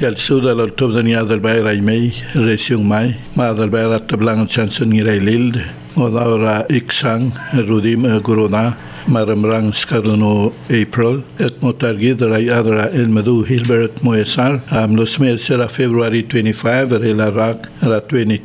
Tel suda lor top dani adal bayra imei resiung mai ma adal bayra tablangan chanson ngirai lild odawra iksang rudim gurona maramrang skaruno April et motargi drai adra el madu Hilbert Moesar losme sera February 25 rela rak ra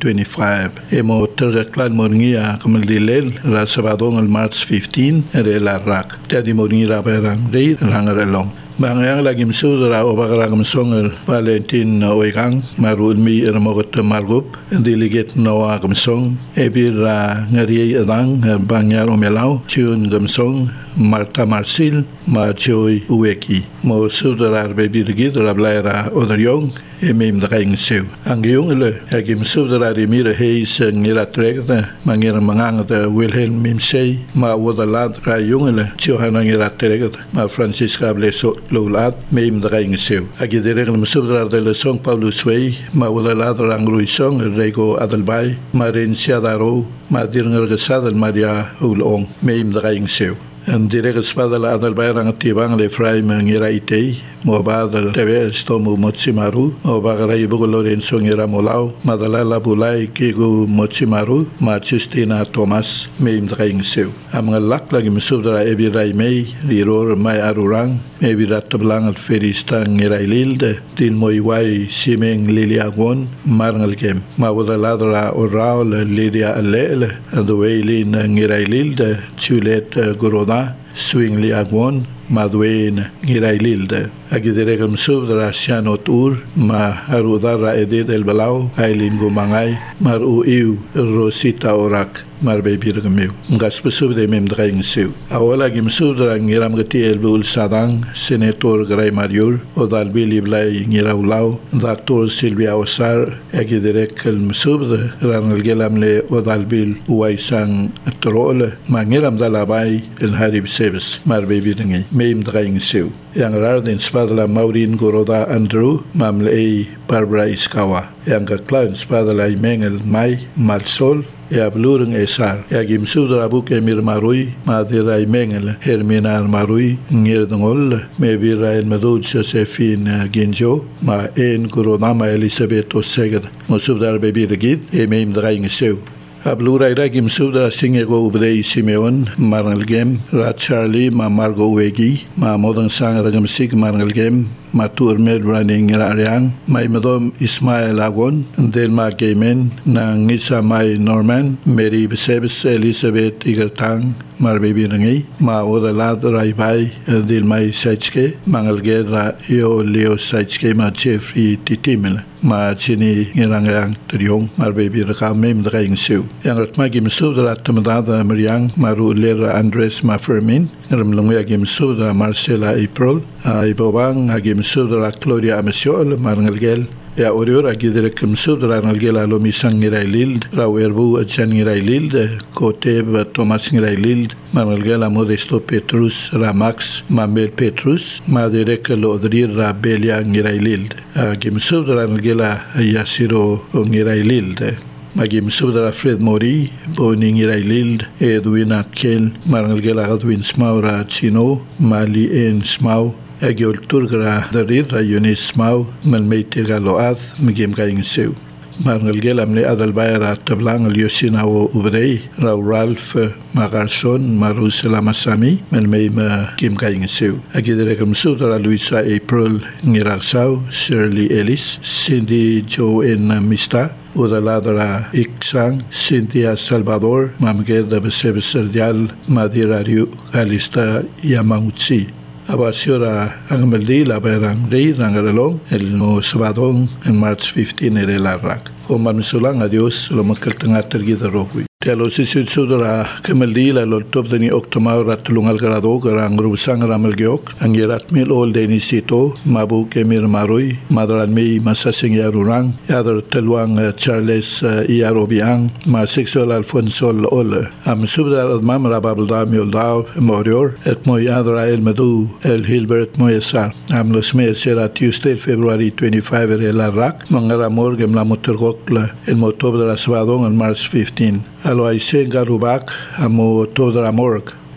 2025 emo terga klan morngia kamaldilel ra sabadong el March 15 rela rak tadi morngia berang rei rangarelong Bangayang lagi msudra o bagarang msongel Valentin Oigang marulmi ermogot margup diliget nawa gamsong ebira ngari adang bangyar omelau chiun gamsong Marta Marsil ma joy ueki mo sudra bebirgid rablaira odaryong emim dakaing sew ang yung le agim sudra rimira heis ngira tregda mangira manganga Wilhelm Mimsey ma wodalad ra yung le Johanna ngira tregda ma Francisca Bleso Lolat meim dakaing sew agi dereng sudra de la song Paulo Sway ma wodalad rang ruisong Rego Adalbay ma Rencia Daro ma dirnger gesadel Maria Ulong meim dakaing sew en direct spadala adal bayrang tibang le fray mengira itei mo badal tebe stomu motsimaru o bagarai bugo Lorenzo ngira molau madala la bulai kigu motsimaru ma Justina Thomas meim draing seu am ngalak lagi mesudra ebirai mei riror mai arurang ebirat tablang al ferista ngira ililde din moiwai simeng liliagon marngal kem ma wadaladra oral lidia alele adoeilin ngira ililde chulet goroda swing liagwon madwen ngiraililde agideregam subdra sianotur ma arudara edid el balau ailin gumangai maru iu rosita orak mar bebirgamiu ngas besubde mem draing seu awala gim subdra ngiram gati el bul sadang senator gray mariur odal bili blai ngiraulau dr Silvia Osar agiderek el subde ranal gelam le odal bil uaisang trole ma ngiram dalabai el harib sebes mar bebirngi meim draing seu yang rarden spadla Maureen Goroda Andrew mamle Barbara Iskawa yang kaklan spadla mengel mai malsol ya blurung esar ya gimsudra buk emir marui madira mengel hermina marui ngirdongol mebira el medud Josephine Ginjo ma en Goroda ma Elizabeth Oseged mosudar bebir gid meim draing seu Ablura iragim subda singego ubdei Simeon marnalgem Rat Charlie ma Margo Wegi ma modern sang ragam sig marnalgem ma tur med running ariang mai madom Ismail Agon del ma Gaimen na ngisa mai Norman Mary Besebes Elizabeth Igertang mar baby rangi ma odalad raibai del mai Saitske mangalgera yo Leo Saitske ma Jeffrey Titimel ma chini ngirangang triong mar baby rakam mem draing seu yang ratma gim subda tamdada Mariang maru lera Andres ma Fermin ramlonga gim subda Marcela April ibobang agim subda Claudia Amesiol marngalgel ya orior agidere kem subda ngalgel alo misang ngirailild rawerbu achan ngirailild koteb Thomas ngirailild marngalgel Modesto Petrus Ramax Mamel Petrus madirek lodrir Rabelia ngirailild agim subda ngalgel Yasiro ngirailild Magim subdra Fred Mori, Boni ngirailild, Edwin Atkel, marngalgel Edwin Smaura Chino, Mali en Smau, Agiol Turgra Darir Rayonis Smau, Malmeitir Gaload, Magim Gaing Seu. Marngalgel amle adalbayra tablang Yosinawo Ubrei, Rau Ralph Magarson, Marusela Masami, Malmeim Kim Gaing Seu. Agiderekam subdra Luisa April Ngiragsau, Shirley Ellis, Cindy Joe en Mista, Udaladra Iksang, Cynthia Salvador, Mamgerda Besebeserdial, Madirariu Galista Yamauchi. Abasiora Angmeldi la berang rei rangarelong el no sabadong en March 15 el Iraq. Oman sulang adios lo makal tengah tergida rogui. Telo sisid sudra kemeldi la lo top deni Octomau ratulungal garado garang rubsang ramal geok angirat mil ol deni sito mabu kemir marui madran mi masasing yarurang yadar teluang Charles Iarobiang ma sexual Alfonso ol am subda mam rababda mioldaw morior et mo yadra el medu el Hilbert Moesar am los meses Tuesday February 25 el Iraq mangara morgem la motorgokla el motob de la sabadong en March 15 alo aise garubak amo todra morg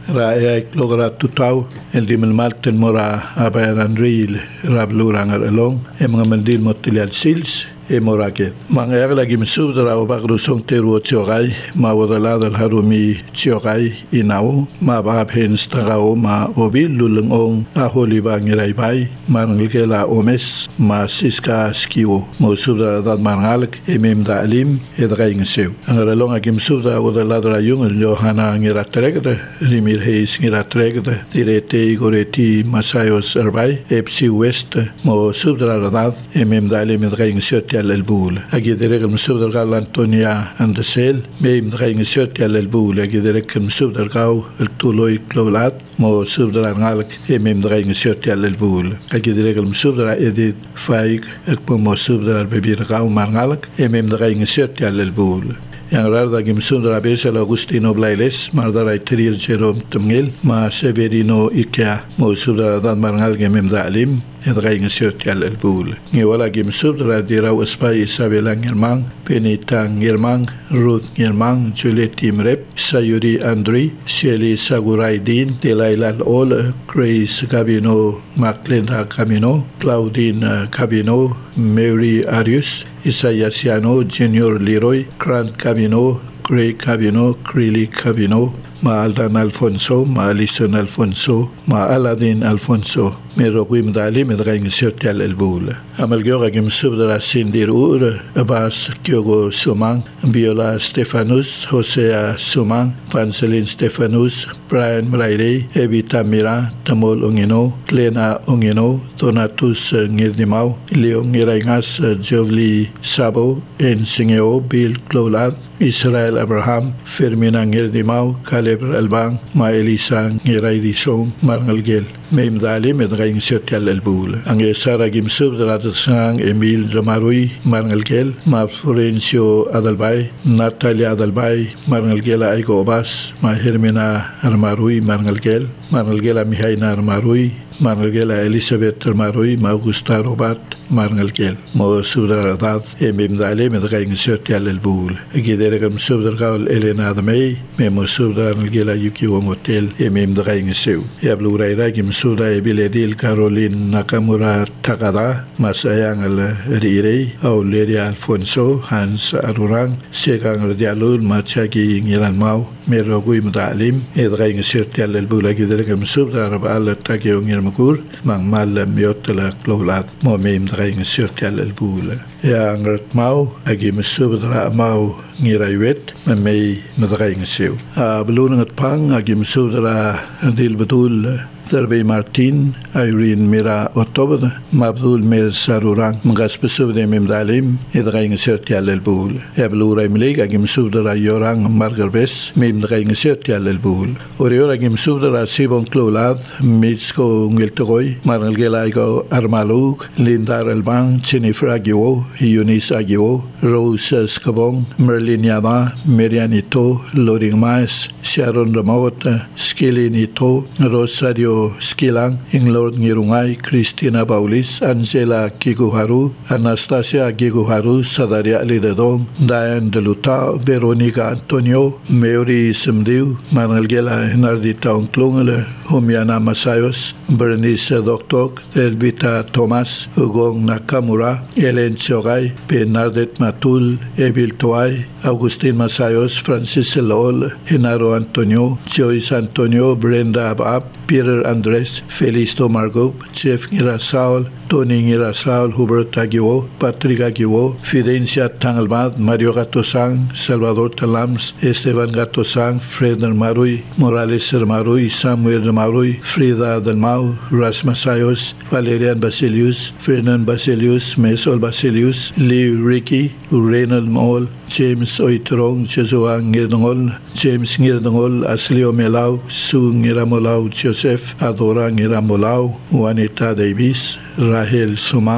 Raya logra tutaw el di malmalten mora abayanan ril rablurang along mga mandil motilial sils moraket mangayag lagi misudra o bagrusong teru tsiogai mawala dal harumi tsiogai inaw mababhen strao ma obil lulungong aholi bangiray bay marangkela omes ma siska skiwo mo sudra dad mangalak da alim edray ngsew ang ralong agim sudra o dal yung Johana ngiratregda rimir heis ngiratregda direte igoreti masayos erbay FC West mo sudra dad da alim edray ngsew البول أجدرك المسود القاو أنطونيا أندسيل ميم دقيق نسيت على البول أجدرك المسود القاو الطولوي كلولات مو سود الغالك ميم دقيق نسيت على البول أجدرك المسود الإديد فايق مو سود البيبي القاو مانغالك ميم دقيق نسيت على البول yang rarda gimsundra besel Agustino Blailes mardara itirir Jerome Tumgil ma Severino Ikea mo sudra dan marngal gemem dalim edray ngesot yal elbul ngi wala gimsundra diraw espai Isabela ngirmang Penitang ngirmang Ruth ngirmang Juliet Imrep Sayuri Andri Shelley Saguraidin Delailal Ol Grace Gabino Maclinda Camino Claudine Cabino Mary Arius Isayasiano Junior Leroy Grant Cabino Gray Cabino Crilly Cabino Ma Aldan Alfonso Ma Alison Alfonso Ma Aladin Alfonso Meroquim Dali Medraing Sotial Elbul Amal Georgim Subdra Sindir Ur Abbas Kyogo Sumang Biola Stefanus Hosea Sumang Vanselin Stefanus Brian Mraire Evita Mira Tamol Ungino Lena Ungino Donatus Ngirdimau Leon Ngiraingas Jovli Sabo En Singeo Bill Clolat Israel Abraham Fermina Ngirdimau Caleb Albang Ma Elisa Ngiraidisong Marngalgel Meim Dali Medraing Sotial Elbul Ang Sara Gimsub Dratsang Emil Dramarui Marngalgel Ma Florencio Adalbay Natalia Adalbay Marngalgel Aigo Obas Ma Hermina Armarui Marngalgel Marngalgel Mihaina Armarui Marngalgel Elizabeth Armarui Ma Augusta Robat Marngalgel Mo Subdradad Meim Dali Medraing Sotial Elbul Gideragam Subdragal Elena Adamay Memo Subdrangalgel Yuki Hotel Meim Draing Seu Yabluraira Gim Suda Biledil Caroline Nakamura Takada Masayang Rire Auleria Alfonso Hans Arurang Segang Radialul Machaki Ngilan Mau Merogui Mdalim Edraing Sotial Elbula Gideragam Subda Rabal Takio Ngirmakur Mang Mal Miotala Clolat Momim Draing Sotial Elbula Yang Ratmau Agim Subdra Mau Ngiraywet Mamay Mdraing Seu Belunangat Pang Agim Subdra Dil Badul Terbe Martin, Irene Mira Otobad, Mabdul Mir Sarurang, Mgaspesub de Mimdalim, Edraing Sotial Elbul. Eblura Imlig, Agim Subdara Yorang Margarbes, Mimdraing Sotial Elbul. Orior Agim Subdara Sibon Clolad, Mitsko Ngiltoy, Marnalgelaigo Armalug, Lindar Elbang, Jennifer Agio, Eunice Agio, Rose Skabong, Merlin Yada, Merianito, Loring Mais, Sharon Ramot, Skilinito, Rosario Skilang, Inglord Ngirungay, Cristina Baulis, Angela Kiguharu, Anastasia Kiguharu, Sadaria Lidadong, Diane Deluta, Veronica Antonio, Mary Simdiw, Manalgela Henardita Onklungele, Humiana Masayos, Bernice Doktok, Elvita Thomas, Ugong Nakamura, Ellen Chogay, Bernardet Matul, Evil Toay, Agustin Masayos, Francis Elol, Genaro Antonio, Joyce Antonio, Brenda Abab, Peter Andres, Felisto Margop, Jeff Ngirasaul, Tony Ngirasaul, Hubert Aguiwo, Patrick Aguiwo, Fidencia Tangalmad, Mario Gatosang, Salvador Talams, Esteban Gatosang, Fred Marui, Morales Marui, Samuel Marui, Frida Dalmau, Ras Masayos, Valerian Basilius, Fernand Basilius, Mesol Basilius, Lee Ricky, Reynald Mol, James Oitrong, Joshua Ngirdongol, James Ngirdongol, Aslio Melau, Su Ngiramolao, Joseph Adora Ngiramolao, Juanita Davis, Rahel Sumang,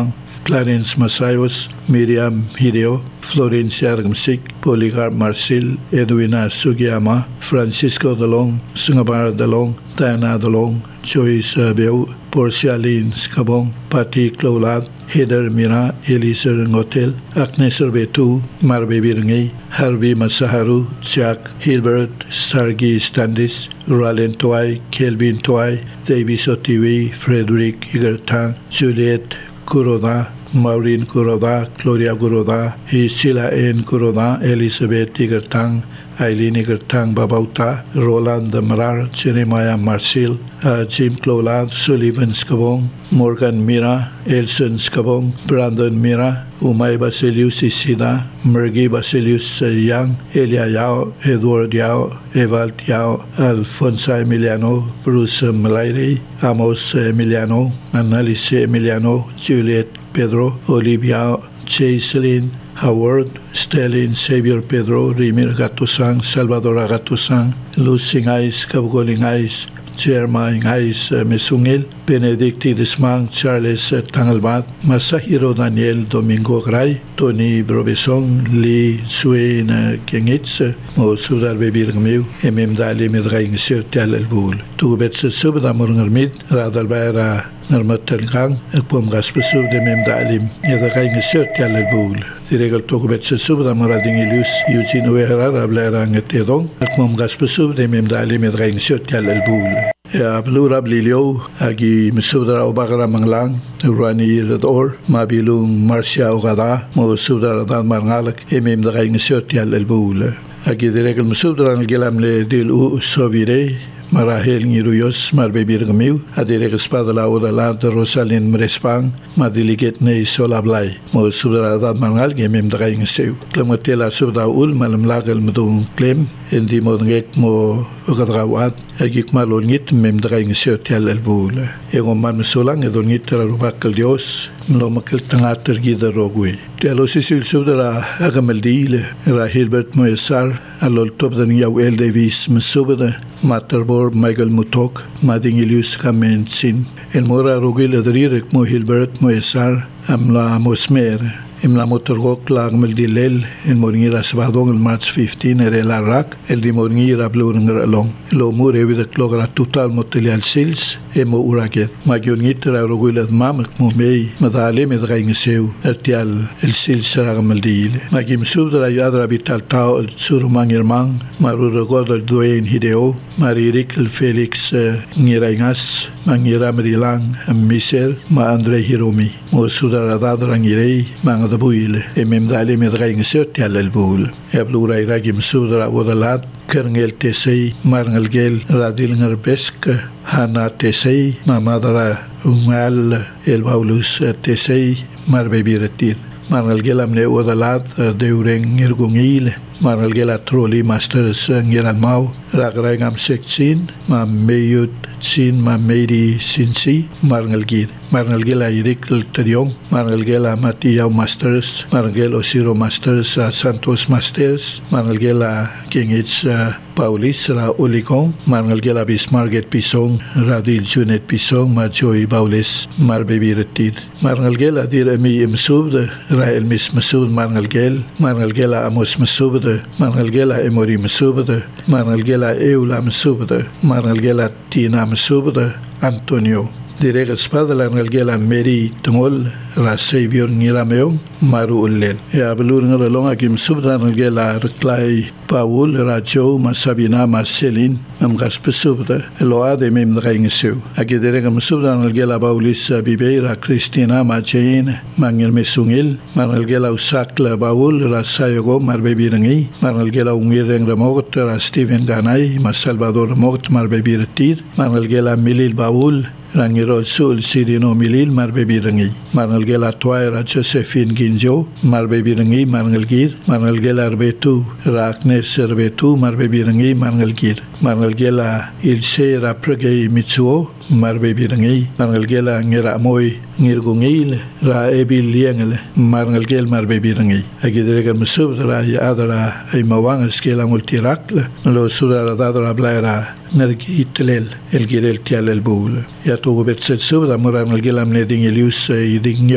Clarence Masayos, Miriam Hideo, Florencia Argamsik, Polycarp Marcil, Edwina Sugiyama, Francisco Dalong, Sungabar Dalong, Diana Dalong, Joyce Beu, Portia Lin Skabong, Pati Clolad, Heather Mira, Elisa Ngotel, Agnes Betu, Marbe Birngi, Harvey Masaharu, Jack Hilbert, Sargi Standis, Ralen Toy, Kelvin Toy, Davis Otiwi, Frederick Igertang, Juliet Kuroda, Maureen Kuroda, Gloria Kuroda, Sila N. Kuroda, Elizabeth Igertang, Eileen Igertang Babauta, Roland Marar, Jeremiah Marcil, Jim Clolad, Sullivan Skabong, Morgan Mira, Elson Skabong, Brandon Mira, Umay Basilius Isida, Mergi Basilius Yang, Elia Yao, Edward Yao, Evald Yao, Alfonso Emiliano, Bruce Malairi, Amos Emiliano, Annalise Emiliano, Juliet Pedro, Olivia Chaiselin, Howard, Stalin, Xavier Pedro, Rimir Gatosang, Salvador Gatosang, Luz Ingais, Kabgoling Ingais, Jerma Ingais Mesungil, Benedict Desmang, Charles Tangalbat, Masahiro Daniel Domingo Gray, Tony Brobesong, Lee Suen Kengitz, Mo Sudar Bebir Gmiu, Dali Midraing Sirtial El Bul. Tubets Subda Murmid, Radal Baira, Narmatalgang, El Pom Gaspesub de Dalim, Yadagang Sirtial El Bul. Diregal Tubets Subda Morading Ilus, Eugene Uera, Rablerang Etedong, El Pom Gaspesub de Dali Midraing Sirtial El Bul. Blura Blilio, Agi Misudra Obagara Manglang, Rani Redor, Mabilung Marcia Ogada, Mo Sudra Dan Mangalak, Draing Sirtial El Bul. Agi Diregal Misudra Gilamle Dil U Sovire, Marahel Niruyos, Marbebirgamiu, Adirek Espada la Odalat, Rosalin Mrespang, Madiliget Nei Solablai, Mo Sudra Dan Mangal, Draing Seu. Clamatela Subda Ul, Malamlagal Mdung Clem, Endi Modngek Mo Ogadrawat, Agik Malongit, Draing Sirtial El Bul. Egoman Solang, Edongit Rubakal Dios, Mlomakal Tangater Gida Rogui. Tialo Sisil Subdra Agameldile, Ra Hilbert Moesar, Alol Tobdan Yaw El Davis, Mesubda, Matterbor, Michael Mutok, Madingilius Kamensin, El Mora Rogil Adrirek Mo Hilbert Moesar, Amla Mosmer. Imla motorgok lag meldilel en moringira sabadong el March 15 el Arak el di moringira blurnger along lo mure with logra total motelial sils emo uraget magyonitra rogulat mamak mumei madale medgaing seu ertial el sils ragameldil magim subdra yadra vital tao el surumangirmang marurogod el Dwayne Hideo maririk el Felix ngiraingas mangira merilang misel ma Andre Hiromi mo sudara dadrangirei mang Buil, Dali Medraing Sirtial El Bul, Eblura Iragim Sudra Wodalat, Kernel Tesei, Marngelgel, Radilnger Besk, Hana Tesei, Mamadra Ungal, El Baulus Tesei, Marbebiratir, Marngelgelamne Wodalat, Deureng Irgungil, Marngelgela Trolli Masters Ngiranmau, Ragrangam Seksin, Meyut Sin Medi Sinsi, Marngelgir. Marngelgela Irik Teriong, Marngelgela Matiyao Masters, Marngelgela Osiro Masters, Santos Masters, Marngelgela Kingits Paulis, Ra Olicon, Marngelgela Bismarget Pisong, Radil Junet Pisong, Majoy Baulis, Marbebiretid, Marngelgela Diremi Imsubd, Ra Elmis Masud Marngelgel, Marngelgela Amos Masubd, Marngelgela Emori Masubd, Marngelgela Eula Masubd, Marngelgela Tina Masubd, Antonio. Direk espada la ngalgela Mary Tungol, Ra Savior Nirameong, Maru Ullel. Belur ngalong akim subdra ngalgela Reklai Paul, Rajo, Masabina, Marcelin, Mamgas Pesubda, Eloade Mem Draingeseu. Aki direk subdra ngalgela Baulis Bibeira, Cristina, Majain, Mangir Mesungil, Marngalgela Usakla Baul, Ra Sayogo, Marbebirangi, Marngalgela Ungireng Ramogt, Ra Steven Ganai, Mas Salvador Ramogt, Marbebiratir, Marngalgela Milil Baul, Rangirol Sul Sirino Milil Marbebirangi, Marngalgela Twaira Josephine Ginjo, Marbebirangi, Marngalgir, Marngalgela Arbetu, Raknes Arbetu, Marbebirangi, Marngalgir, Marngalgela Ilse Rapragay Mitsuo, Marbebirangi, Marngalgela Ngira Moy, Ngirgungil, Ra Ebil Yengel, Marngalgel Marbebirangi. Agidregan Musub, Ra Yadra, Imawang, Skela Multirakle, Lo Sudara Dadra Blaira, Nergi Itlel, El Girel Tial El Bul. Tugo betset subda moran el gelam neding elius iding yong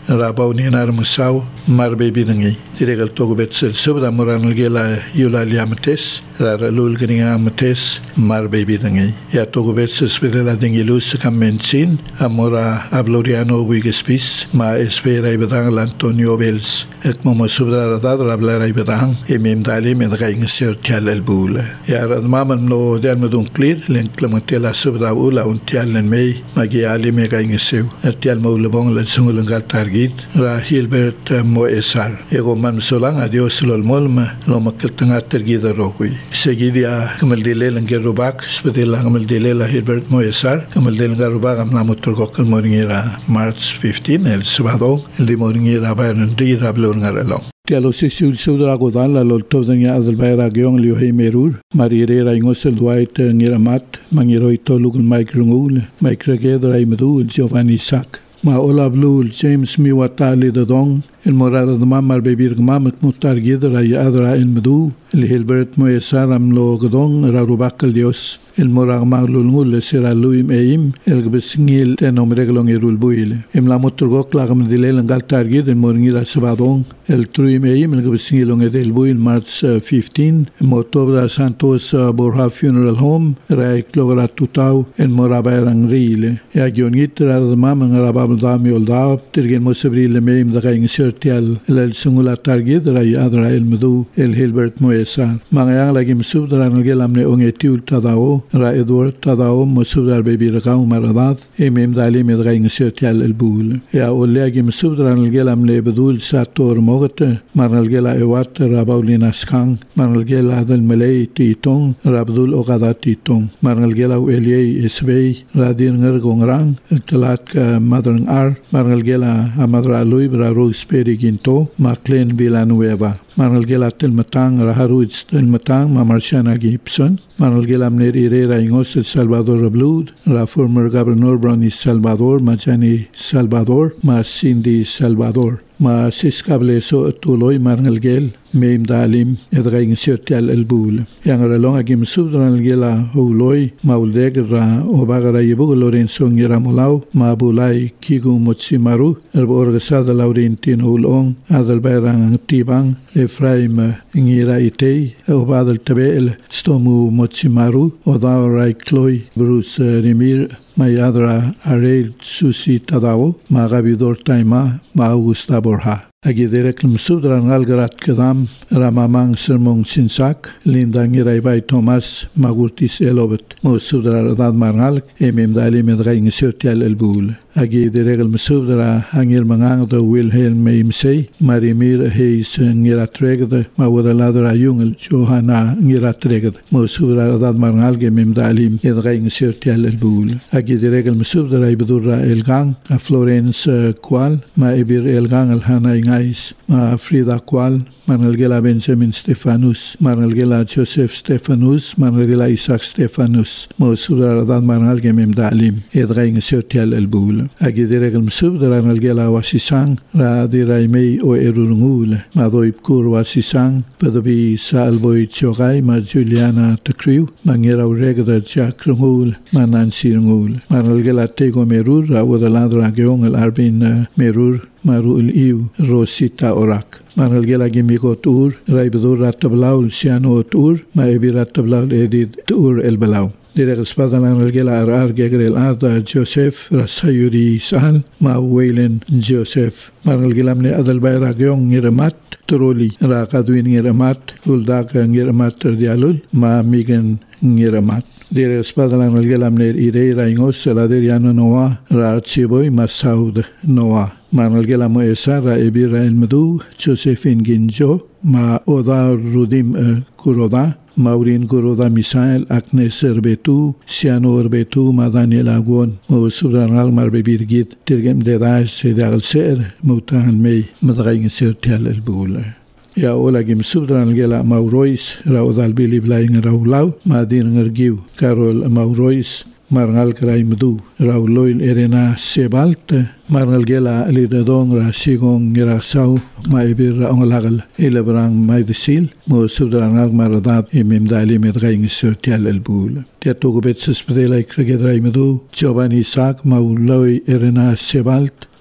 rabaw ni nar musaw marbe binangi tiregal togo bet subda moran gela yula liamates ralul gninga mates marbe binangi ya togo bet spedela dingilus kamensin amora abloriano wigespis ma espera ibadang Antonio Bels et momo subda radra blara ibadang emim dali med gaing sertial elbul ya radmaman no dan medun clear len clementela subda ula untial len mei magi ali me gaing sew tial maulabong la sungulangal targit ra Hilbert Moesar ego man solang adios lolmolma lo makeltanga targida rokui seguidia kamaldile langerubak spedela kamaldile la Hilbert Moesar kamaldile langerubak amna motorgokal moringira March 15 el sábado el de moringira bayan di rablon ngaralo Tialo sisul sudra godan la lolto danya adal bayra gyong liu hey merur marire ra ingosel dwight ngiramat mangiroi tolugul maikrungul maikragedra imdu Giovanni Sak ma ola blue James miwatali dong el morada de mamar bebir gmamat mutar gidra ya adra el mdu el Hilbert Moesar am lo godong ra rubakal dios el morag maglul sera luim eim el gbesingil tenom reglong irul buile em la moturgok la gam dilel ngal targid el moringira sabadong el truim eim el gbesingil ong edel buil March 15 motobra Santos Borja Funeral Home ra klogra tutau el moraberang rile ya gionit ra mamang ra babdami olda tirgen mosabrile meim da gaing sertial el sungula targid ra ya adra el mdu el Hilbert Moesar mangayang lagim subdra ngelamne ong etul tadao ra Edward tadao musudar bebi raqam maradat emem dali med gaing sertial el bul ya olagi musudar ngelam le bedul sator mogat marnal gela ewat ra baulina skang marnal gela dal malay titong rabdul ogada titong marnal gela eliy esbey radin ngergongrang talat ka madrang ar marnal gela amadra lui bra rosperi ginto maclen villanueva marnal gela tel matang ra haruits tel matang mamarshana gibson marnal gela mneri Ingos El Salvador Blood, la former governor Brony Salvador, Majani Salvador, ma Cindy Salvador. Ma siskable so tuloy marngal gel meim dalim edgaing sertial el bul yang relong agim subdran gela uloy mauldeg ra obagara yibu Lorenzo Ngiramolau ma bulay kigu motsimaru erborgasada Laurentino ulong adal bayrang tibang Efraim ngira itei obadal tabel stomu motsimaru odaray kloy Bruce Remir Mayadra Arel Susi Tadao Magabidor Taima Ma Augusta Borja Agiderek Msudran Algarat Kadam Ramamang Sermong Sinsak Lindangirai Bay Thomas Magurtis Elobet Mosudra Radad Marnal Emem Dali Medraing Sertial El Bul Agiderek Msudra Hangir Mangang the Wilhelm Meimsei Marimir Heis Ngiratregd Mawadalada Jungel Johanna Ngiratregd Mosudra Radad Marnal Gemem Dali Medraing Sertial El Bul Agiderek Msudra Ibdura Elgang a Florence Kual Ma Ibir Elgang Al Hana Ngais ma Frida Kual Marnalgela Benjamin Stefanus Marnalgela Joseph Stefanus Marnalgela Isaac Stefanus Mosudra Radad Marnalge Mem Dalim Edraing Sertial El Bul Agiderek Msudra Marnalgela Wasisang Radira Mei o Erungul Madoib Kur Wasisang Padobi Salboy Chogai Ma Juliana Takriu Mangera Regda Jack Rungul Nancy Rungul Marnalgela Tego Merur Rawadalad Geong El Arbin Merur Marul Iu Rosita Orak Marnalgela Gimiko Tur Raibadur Ratablau Siano Tur Maebi Ratablau Edid Tur El Balau Direk Espada Marnalgela Arar Gegrel Ada Joseph Rasayuri Sal Ma Waylen Joseph Marnalgelamne Adal Bayra Geong Ngiramat Troli Rakadwin Ngiramat Uldak Ngiramat Terdialul Ma Migan Ngiramat Direk Espada Marnalgelamne Ireira Ingos Laderiano Noa Rachiboy Masaud Noa Marnalgela Moesar ra Ebira El Mdu Josephine Ginjo Ma Oda Rudim Kuroda Maurin Kuroda Misael Agnes Erbetu Siano Erbetu Ma Daniel Agon Mo Subranal Marbebirgit Tirgem Dedash Sedagal Ser Mutahan Mei Madraing Sertial El Bula Ya olagim Subranalgela Maurois Raudal Billy Blaing Raulau Madin Ngergiu Carol Maurois Marnal Kraimdu Rauloil Erena Sebalt Marnal Gela Lidadong Ra Sigong Nirasau Maibir Onglagal Ilabrang Maidisil Mo Subranal Maradat Emem Dali Medraing Sertial El Bul Tiatogobet Sespedela Kragedra Imdu Giovanni Sak Mauloi Erena Sebalt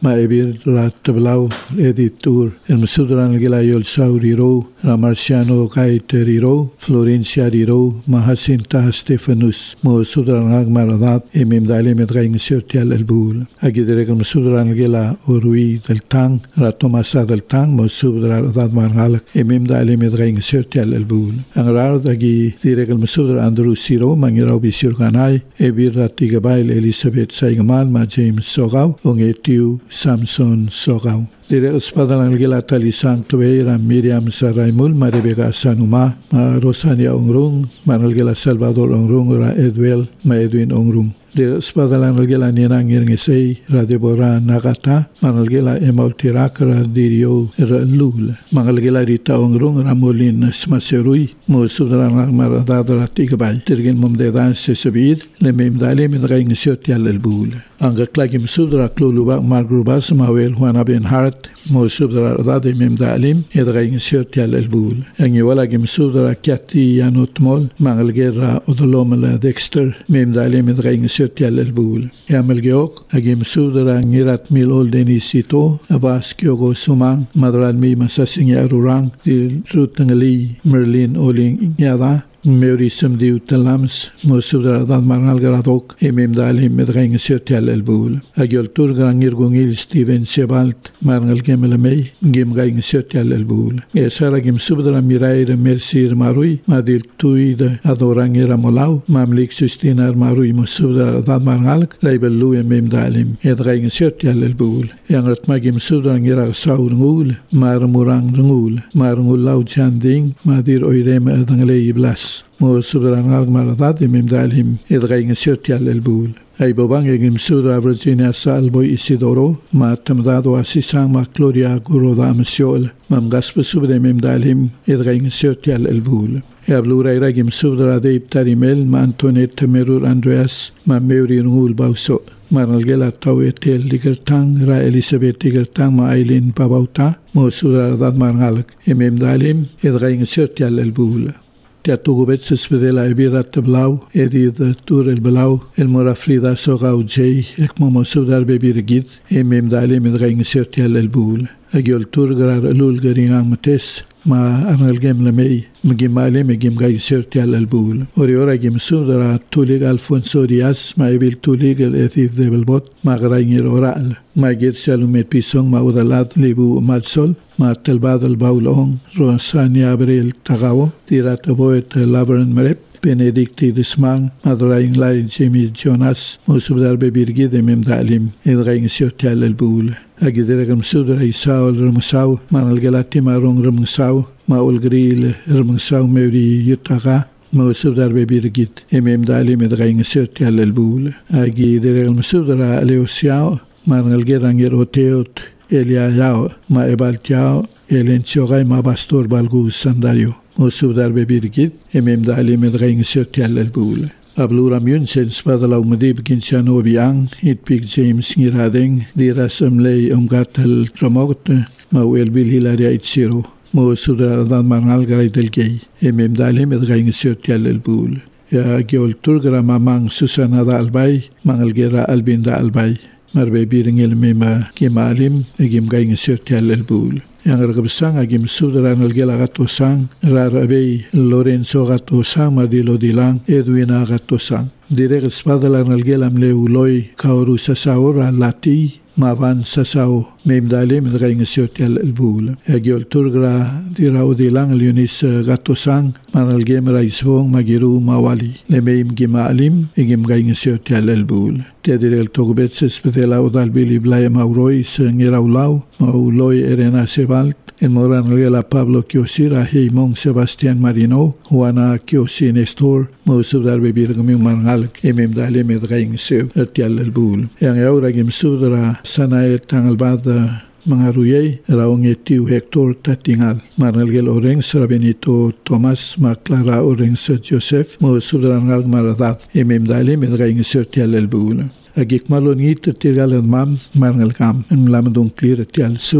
ebir rat tablaw editor el masudran gila yol sauriro Marciano Caiteriro, Florencia Riro, Mahasinta Stefanus, Mosudran Agmaradat, Emimdali Medraing Sirtial El Bul. Agidreg Mosudran Gila, Orui del Tang, Ratomasa del Tang, Mosudran Margalak, Emimdali Medraing Sirtial El Bul. Angrad Agi, Direg Mosudran Andrew Siro, Mangirabi Sirganai, Ebiratigabail Elizabeth Saigamal, Ma James Sogau, Ongetiu Samson Sogau. Direk spadalang gila tali sang tuwe Miriam Saraimul, Rebecca Sanuma, Rosania Ongrung, Gila Salvador Ongrung, Edwin Ongrung. Direk spadalang gila nirang irngisay, Deborah Nagata, gila Emautirak, Dirio Lul. Gila Rita Ongrung, Ramolin Smaserui, Mosudrang Maradadra Tigabay. Dirgin Mumdedan Sesabid, Lemim Dali Midraing Sirtial El Bul. Angaklagim Sudra Kluluba Margrubas, Mawel Juana Ben Hart, Mosudra Dade Mimdalim, Edraing Sirtial El Bul. Angiwalagim Sudra Kiati Yanutmol, Mangalgera Odolomela Dexter, Mimdalim Edraing Sirtial El Bul. Yamelgeok, Agim Sudra Ngirat Mil Oldenisito, Abas Kyogo Sumang, Madralmi Masasing Yarurang, Dil Rutangali, Merlin Oling Yada, Mary Sumdiu Talams, Mosudra Dan Marnal Garadok, Emimdalim Medraing Sirtial El Bul. Agiol Turgang Irgungil Steven Sebalt, Marnal Gemelamei, Gimgaing Sirtial El Bul. Esara Gim Subdra Mirair Mersir Marui, Madil Tuid Adorang Iramolau, Mamlik Sustinar Marui Mosudra Dan Marnal, Raibel Lu Emimdalim, Edraing Sirtial El Bul. Yangat Magim Sudra Ngira Saur Ngul, Marmurang Ngul, Marngul Lau Chanding, Madir Oirem Edanglei Blas. Mosudran Almaradat Emimdalim, Edraing Sirtial El Bul. Ay babang egim Sudra Virginia Salboy Isidoro, Matamdado Asisang Macloria Guroda Masiol, Mamgaspa Subde Emimdalim, Edraing Sirtial El Bul. Yablura Iragim Sudra Deib Tarimel, Antoinette Merur Andreas, Meuri Ngul Bauso. Marnalgela Tawetel Ligertang, Ra Elizabeth Ligertang, Ma Aileen Pabauta, Mosudra Dad Marnalak, Emimdalim, Edraing Sirtial El Bul. Teatugubet Sespedela Ebirat Blau, Edith Tur El Blau, El Morafrida Sogau J, Ekmomo Sudar Bebirgit, Emimdalim Edraing Sirtial El Bul. Agiol Turgar Lulgaringang Mates, Ma Arnalgem Lamei, Mgimale Megimgai Sirtial El Bul. Oriora Gim Sudra Tulig Alfonso Diaz, Ma Ebil Tulig El Edith de Belbot, Ma Granger Oral, Ma Gir Salumet Pisong, Ma Udalad Libu Malsol, Ma Telbad El Baulong, Rosania Abril Tagawo, Tirat Aboet Lavern Merep, Benedicti Dismang, Madraing Lai Jimmy Jonas, Musubdar Bebirgi de Memdalim, Edraing Sirtial El Bul. Agidiragam Sudra Isao Ramusau, Manalgalati Marong Ramusau, Maulgril Ramusau Meri Yutaga, Musubdar Bebirgit, Emimdalim Edraing Sirtial El Bul. Agidiragam Sudra Leosiao, Manalgerangir Oteot, Eliayao, Ma Ebaltiao, Elenchogai Ma Bastor Balgus Sandario. Musubdar Bebirgit, Emimdalim Edraing Sirtial El Bul. Ablura Mjun sen spadalaw medib Ginsiano Biang, Itpik James Ngiradeng, Diras Umlei Umgatel Tramogt, Mawel Bil Hilaria Itziro, Musudra Dan Marnal Garay Del Gay, Emimdalim Edraing Sirtial El Bul. Ya Geol Turgra Mamang Susana Da Albay, Mangalgera Albinda Albay, Marbebiring Elmema Gimalim, Egimgaing Sirtial El Bul. Yang ragabsang agim Sudra Nalgela Gatosang, Rarabey Lorenzo Gatosang, Madilo Dilang, Edwina Gatosang. Direk Spadala Nalgela Mleuloy, Kaoru Sasaora Lati, Mavan Sasao, Memdalim Edraing Sirtial El Bul. Agiol Turgra Dirao Dilang Leonis Gatosang, Manalgem Raisvong Magiru Mawali, Lemeim Gimalim, Egimgaing Sirtial El Bul. Tedirel Togbet Sespedela Odalbili Blaya Mauroi, Sengiraulau, Mauloy Erena Sebalt, en Moranagela Pablo Kiosira, Heimong Sebastián Marino, Juana Kiosi Nestor, Musudar Bebirgum Marnal, Emimdalim Edraing Sirtial El Bul. Yang Auragim Sudra Sanaet Tangalbada Mangaruyay, Raong Etiu Hector Tatingal, Marnalgel Orengs, Rabenito Thomas, Maclara Orengs Joseph, Musudrangal Maradat, Emimdalim Edraing Sirtial El Bul. Agik malonit Tirgal Mam, Marnal Kam, Mlamadung Clear Tial Sud,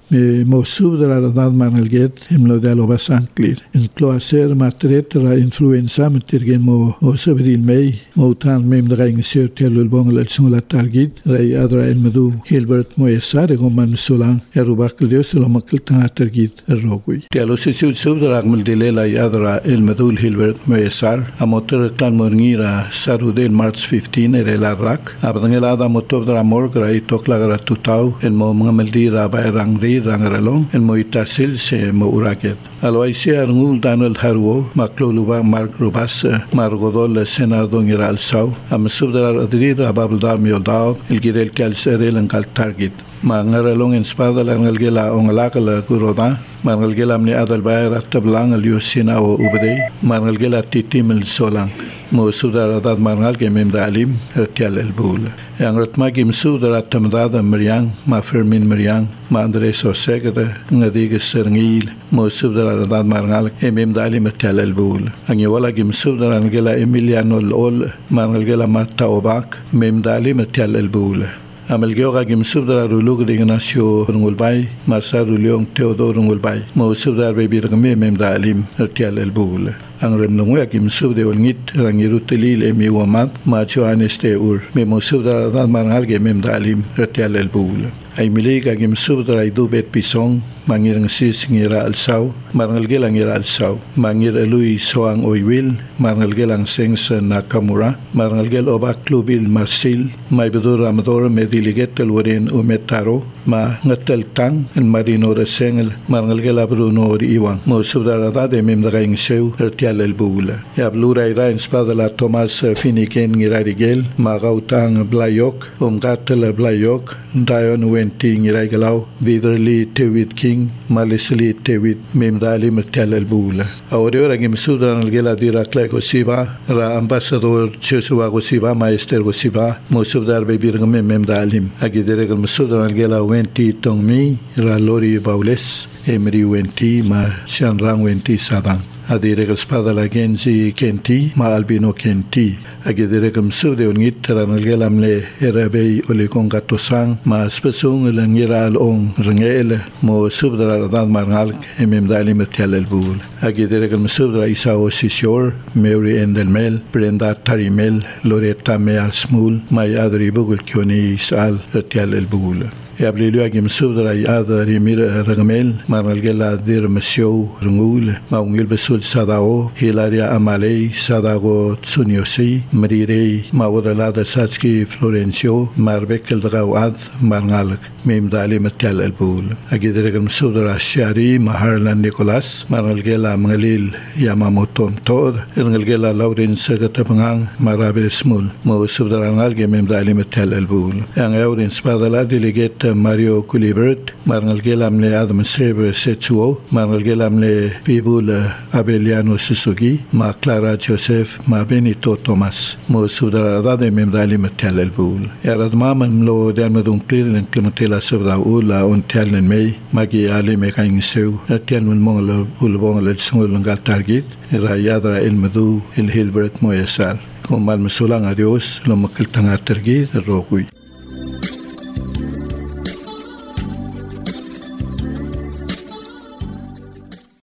موصوب در ارداد مانلگت املو دالو بس انکلیر انکلواسر ماتريت را انفلونزا مترجن مو سبريل مي موتان ميم دغاين سير تيلو البونغ للسون التارجيت راي ادرا المدو هيلبرت مويسار غومان سولان اروباكل ديوس لو مكل تنا تارجيت الروغوي تيلو سيسو سوب دراغمل ديلا ادرا المدو هيلبرت مويسار اموتر كان مورنيرا ساروديل مارس 15 الى راك ابدنگلا دا موتوب درا مورغ راي توكلا توتاو المو مغملدي رابا رانغري رانغرالون المويتاسيل سي موراكت الويسي ارنول دانل هارو ماكلولوبا مارك روباس مارغودول سيناردون يرالساو امسوب درا ادري رابابل دا ميولداو الجيرل كالسيريل انكال تارجيت مانغرالون انسبادا لانغلجلا اونغلاكلا كورودا مانغلجلا مني ادل باير تبلان اليوسينا او اوبدي مانغلجلا تيتيم السولان موسوب درا داد مانغال كيميم داليم ارتيال البول yang ratma kim su dara tamdada Mariang ma Fermin Mariang ma Andres Osegre ngadiga serngil mo su dara dad marngal emem dali mertel albul ang wala kim su dara ngela Emiliano ol marngal marta obak mem dali mertel albul amal geoga kim su dara rulug de Ignacio Rungulbay marsa ruliong Teodoro Rungulbay mo su dara bebir mem dali mertel albul ang remnungwe kim sub de olngit rangiru telil emi wamat ma choaneste ur me mosub da marngal ge mem dalim retial elbul ay milega kim sub da idu bet pisong mangirang sis ngira alsaw marngal ge langira alsaw mangir elui soang oiwil marngal ge lang sengs nakamura marngal ge obak klubil marsil may bedur amador mediliget telworen umetaro ma ngatel tang en marino resengel marngal ge labruno iwang mosub da de mem da ingsew retial البولة يا بلورا إيران سبادلا توماس فينيكين غيراريجيل ما غاوتان بلايوك قاتل بلايوك دايون وينتي غيرايجلاو فيدرلي تيويد كينج ماليسلي تيويد ميمدالي مرتال البولة أوريو راجي مسودان الجلا ديرا كلاكو سيبا را أمباسادور تشيسوا غوسيبا مايستر غوسيبا موسوب دار بيبيرغم ميمداليم أجي ديرك مسودان الجلا وينتي تونمي را لوري باوليس إمري وينتي ما شانران وينتي سادان adire spada la genzi kenti ma albino kenti agidire kam sude ungit rangelam le erabei ole kongato sang ma spesung le ngiral on rengel mo subdra dad marnal emem dali mertial elbul agidire kam subdra isa osisior Mary Endelmel Brenda Tarimel Loretta Mear Smul ma adri bugul kioni sal mertial elbul يابليلو أجيم سودرا ياذا ريمير رغميل مارنالجلا دير مسيو رنغول ماونيل بسول ساداو هيلاريا أمالي ساداغو تسونيوسي مريري ماودا دا ساتسكي فلورنسيو ماربكل دغاواد مارنالك ميم دالي متال البول أجيد رغم سودرا الشاري مهارلان نيكولاس مارنالجلا مغليل ياماموتوم تود رنالجلا لورين سغتبنغان مارابير سمول مو سودرا نالجي ميم دالي متال البول يعني أورين سبادلا ديليجيت Mario Culibert, Marnalgelam le Adam Seber Setsuo, Marnalgelam le Pibul Abeliano Susugi, Ma Clara Joseph, Ma Benito Thomas, Mo Sudarada de Memdali Metal el Bul. Erad Maman lo Dermadun Clear and Clementela Sobra Ula on Tellen May, Magi Ali Mekain Sew, Telman Mongol Ulbong el Sungal Target, Rayadra el Medu, el Hilbert Moyesar. Con Malmesulang adios, lo Makiltanga Tergi, Rogui.